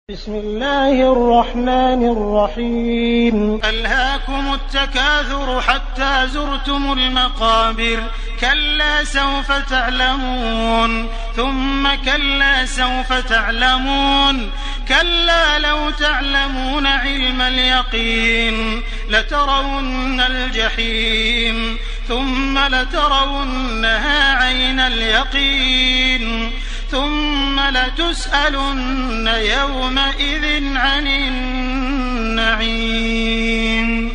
بسم الله الرحمن الرحيم. ألهاكم التكاثر حتى زرتم المقابر كلا سوف تعلمون ثم كلا سوف تعلمون كلا لو تعلمون علم اليقين لترون الجحيم ثم لترونها عين اليقين ثم لتسألن يومئذ عن النعيم.